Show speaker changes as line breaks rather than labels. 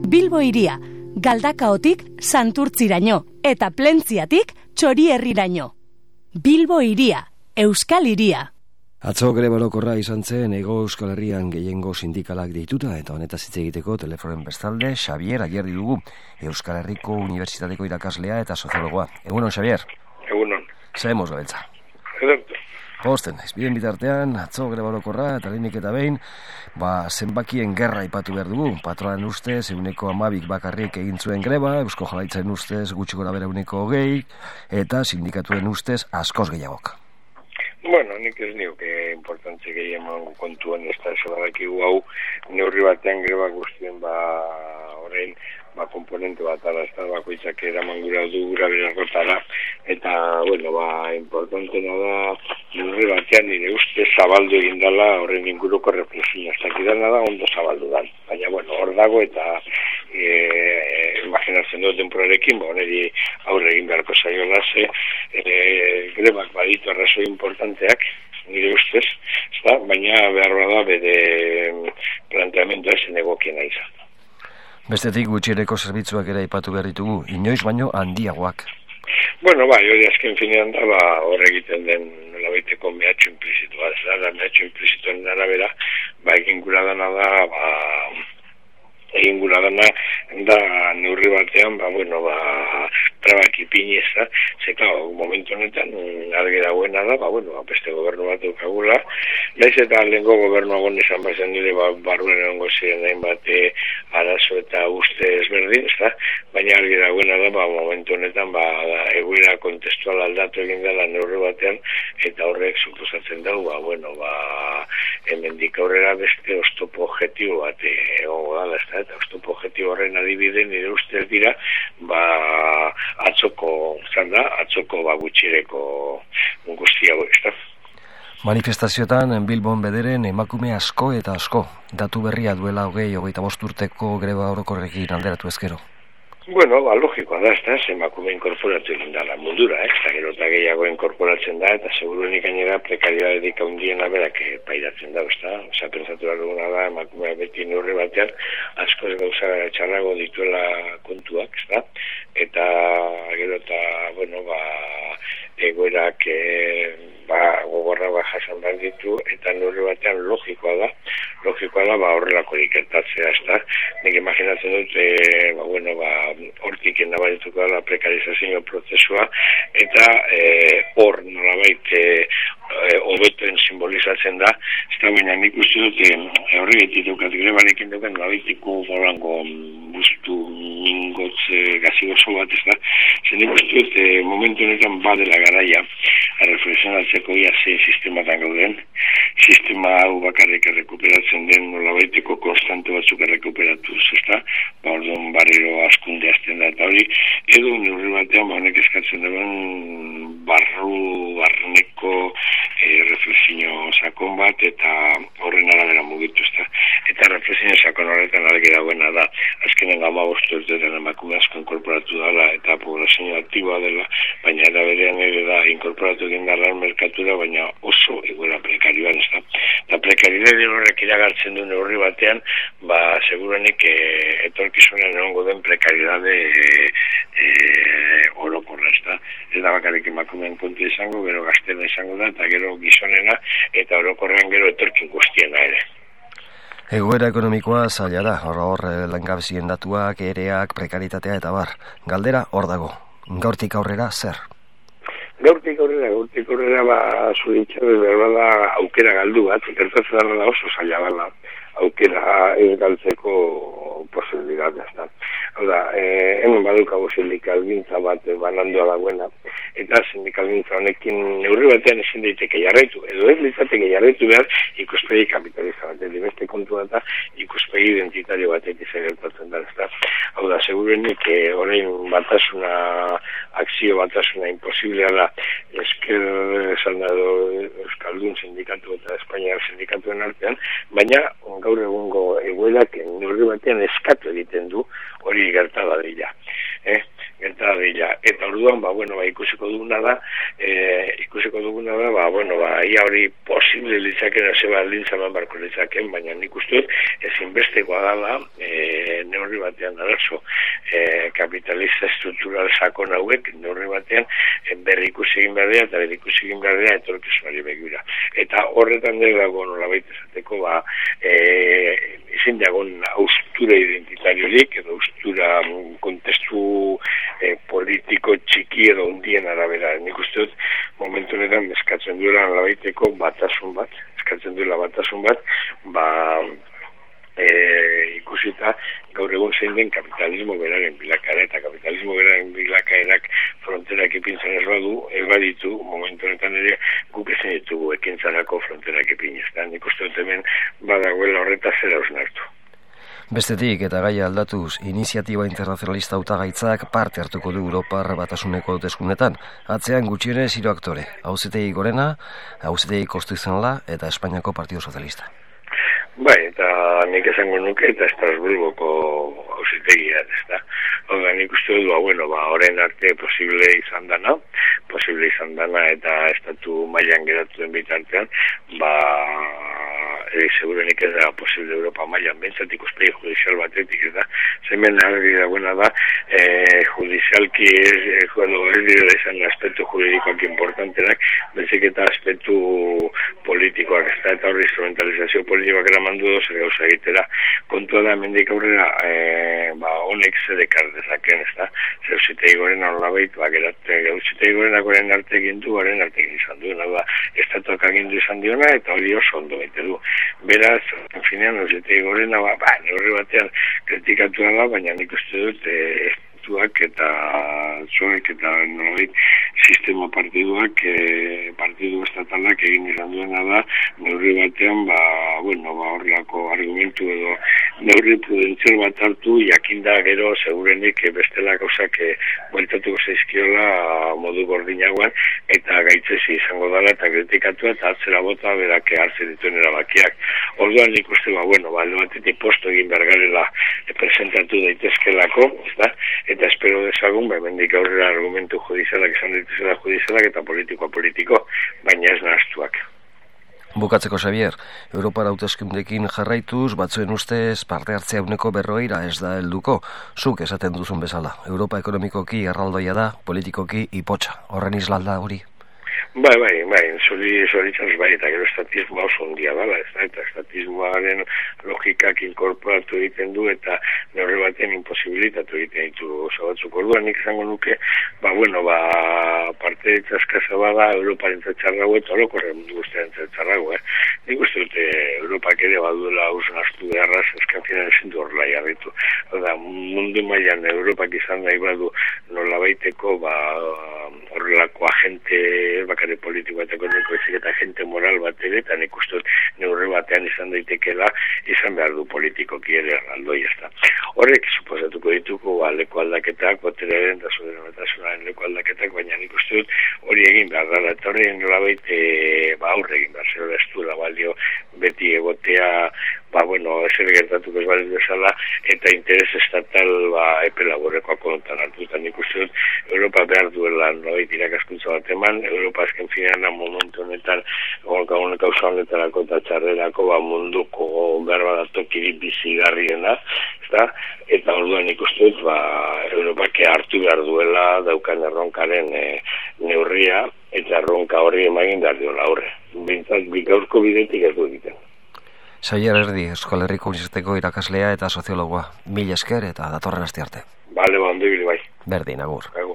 Bilbo hiria, Galdakaotik Santurtziraino eta Plentziatik Txorierriraino. Bilbo hiria, Euskal Hiria.
Atzo greba orokorra izan zen Hego Euskal Herrian gehiengo sindikalak deituta eta honetaz hitz egiteko telefonen bestalde Xabier Ayerdi dugu, Euskal Herriko Unibertsitateko irakaslea eta soziologoa. Egunon, Xabier.
Egunon.
Zaemos gabiltza.
Ederto.
Posten, ezbiden bitartean, atzo greba orokorra eta lehenik eta behin, zenbakien gerra aipatu behar dugu. Patronen ustez, 12 bakarrik egin zuen greba, Eusko Jaurlaritzaren ustez gutxi gorabehera 20, eta sindikatuen ustez askoz gehiagok.
Bueno, nik ez nioke importantze gehien kontuan ez da esadakigu hau neurri batean greba guztien orain komponente bat ala ez da bakoitzak eraman gura du gura berarrotara eta, bueno, importantena da neurri batean nire uste zabaldu egin dela horren inguruko reflexioa. Ez dakidana da ondo zabaldu da. Baina, bueno, hor dago eta imaginatzen dut denporarekin, niri aurre egin beharko zaiola ze grebak baditu arrazoi importanteak, nire ustez, baina behar da bere planteamendua zen egokiena izan.
Bestetik gutxiereko zerbitzuak ere aipatu behar ditugu, inoiz baino handiagoak.
Bueno, hori azken finean da, hor egiten den nolabaiteko mehatxu implizitoa, mehatxu implizitoen arabera, egin gura dana da neurri batean, trabak ipini ez da, momentu honetan argi dagoena da, beste gobernu bat dukagula, naiz eta lehenko gobernu agon izan bazen nire barruen egongo ziren hainbat arazo eta uste ezberdin, baina argi dagoena da, momentu honetan egoera kontestual aldatu egin dela neurri batean, eta horrek suposatzen dago, hemendik aurrera beste oztopo objektibo bat egongo dala, eta oztopo objektibo horren adibide nire ustez dira, atzoko gutxireko guztia hori.
Manifestazioetan Bilbon bederen emakume asko eta asko, datu berria duela 25 urteko greba orokorrekin alderatu ezkero.
Bueno, logikoa da, emakume inkorporatu egin dala mundura, eta gero eta gehiago inkorporatzen da, eta seguruenik gainera prekaridadetik handiena berak pairatzen da, pentsatu duguna da, emakumea beti neurri batean, asko ez gauza txarrago dituela kontuak, eta gero eta, egoerak gogorra jasan behar ditu, eta neurri batean logikoa da horrelako ikertatzea, nik imaginatzen dut, hortik nabarituko da prekarizazio prozesua, eta hor nolabait hobeten simbolizatzen da, baina nik uste dut horri betitukat grebarekin duken nolabaitiko bolango bustu mingotz gazigozo bat, nik uste dut momentu honetan badela garaia reflexionatzeko ia zein sistematan gauden, sistema hau bakarrik errekuperatzen den nolabaiteko konstante batzuk errekuperatuz, orduan barriro askunde azten da eta hori, edo neurri batean honek eskatzen duen barneko reflexio sakon bat eta horren arabera mugitu, eta reflexio sakon horretan argi dagoena da, azkenen 15 urteetan emakume asko inkorporatu dela eta poblazio aktiboa dela, baina era berean ere da inkorporatu egin dela merkatura, baina oso egoera prekarioan, eta prekaridade horrek iragartzen duen neurri batean, segurenik etorkizunean egongo den prekaridade orokorra, ez da bakarrik emakumeen kontu izango, gero gaztena izango da, eta gero gizonena, eta orokorrean gero etorkin guztiena ere.
Egoera ekonomikoa zaila da, hor langabezien datuak, ereak, prekaritatea eta bar. Galdera hor dago. Gaurtik aurrera zer?
Gaurtik aurrera zuritxarrez behar da aukera galdu bat, gertatzen da oso zaila bala aukera ez galtzeko posibilitatea, Hau da, hemen badukago sindikalgintza bat banandua dagoena, eta sindikalgintza honekin neurri batean ezin daiteke jarraitu, edo ez litzateke jarraitu behar ikuspegi kapitalista bat, beste kontua eta ikuspegi identitario batek gertatzen da, Hau da, segurenik orain akzio batasuna imposiblea da, esan da Euskaldun sindikatu eta Espainiar sindikatuen artean, baina gaur egungo egoerak neurri batean eskatu egiten du hori gerta dadila. eta dira. Eta orduan, ikusiko duguna da, ia hori posible litzaken, zeba lintzaman barko litzaken, baina nik uste dut, ezinbestekoa dala, neurri batean arazo, kapitalista estruktural sakon hauek, neurri batean, berrikusi egin behar eta berrikusi egin behar etorkizunari begira. Eta horretan dago nolabait esateko, ezin dagoen austura identitariorik, edo austura kontestu politiko txiki edo hundien arabera. Nik uste dut, momentu honetan eskatzen duela nolabaiteko batasun bat, ikusita gaur egun zein den kapitalismo beraren bilakaera, eta kapitalismo beraren bilakaerak fronterak ipintzen ez baditu, momentu honetan ere guk ezin ditugu ekintzarako fronterak ipinez. Nik uste dut hemen badagoela horretaz zera hausnartu.
Bestetik, eta gaia aldatuz, iniziatiba internazionalista hautagaitzak parte hartuko du Europar Batasuneko hauteskundetan. Atzean gutxienez 3 aktore, Auzitegi Gorena, Auzitegi Konstituzionala eta Espainiako Partido Sozialista.
Eta nik esango nuke eta Estrasburgoko auzitegia, ezta. Hora, nik uste dut, orain arte posible izan dana eta estatu mailan geratu den bitartean, segurenik ez da posible Europa mailan, bentsat ikuspegi judizial batetik, eta zemen argi dagoena da, judizialki ez dira izan aspektu juridikoak importantenak, bentzik eta aspektu politikoak, eta horri instrumentalizazio politikoak eramandu zer gauza egitera. Kontua da, mendik aurrera, honek zedekar dezaken, ez da, zer Auzitegi Gorena nolabait, Auzitegi Gorena goren arte egin du, goren arte egin izan du, estatuak agindu izan diona, eta hori oso ondo baite du. Beraz, finean, Auzitegi Gorena, neurri batean kritikatu da, baina nik uste dut, estatuak eta zoek eta nolabait sistema partiduak, partidu estatalak egin izan duena da, neurri batean, horrelako argumentu edo neurri prudentzial bat hartu, jakinda gero segurenik bestela gauzak bueltatuko zaizkiola modu gordinagoan, eta gaitzezi izango dela eta kritikatu eta atzera bota berak hartzen dituen erabakiak. Orduan nik uste, alde batetik posto egin behar garela presentatu daitezkelako, eta espero dezagun, mendik aurrera argumentu judizialak izan dituzela judizialak eta politiko, baina ez nahaztuak.
Bukatzeko, Xavier, Europar hauteskundeekin jarraituz, batzuen ustez parte hartzea 40% ez da helduko. Zuk esaten duzun bezala, Europa ekonomikoki erraldoia da, politikoki ipotxa. Horren islalda hori?
Zoritzaz eta gero estatismoa oso ondia dala, eta estatismoaren logikak inkorporatu egiten du, eta neurri batean imposibilitatu egiten ditu batzuk. Orduan nik izango nuke, parte eskaza bada Europaren txarrago eta orokorren mundu guztiaren txarrago. Nik uste dute Europak ere baduela hausen astu beharraz, eskan finan ezin du horrela jarritu. Mundu mailan Europak izan nahi badu nolabaiteko horrelako agente bakare politiko eta ekonomiko eta agente moral bat ere, eta nik uste dut neurri batean izan daitekela, izan behar du politikoki ere erraldoi ez da. Horrek suposatuko dituko leku aldaketak, boterearen eta soberanitasunaren leku aldaketak, baina nik uste dut hori egin behar da, eta hori nolabait aurre egin behar, zer ez duela balio beti egotea, ezer gertatuko ez baliz bezala, eta interes estatal epe laborrekoa kontan hartu, eta nik uste dut Europa behar duela nolabait irakaskuntza bat eman, Europa azken finean momentu honetan, gauza honetarako eta txarrerako munduko behar badatokirik bizigarriena, eta orduan ikusten dut, Europak hartu behar duela daukan erronkaren neurria, eta erronka hori emagin behar diola horre. Bintzat, gaurko bidetik ez du egiten.
Xavier Erdi, Euskal Herriko Unibertsitateko irakaslea eta soziologoa. Mila esker eta datorren aste arte.
Ondo ibili bai.
Berdin, agur.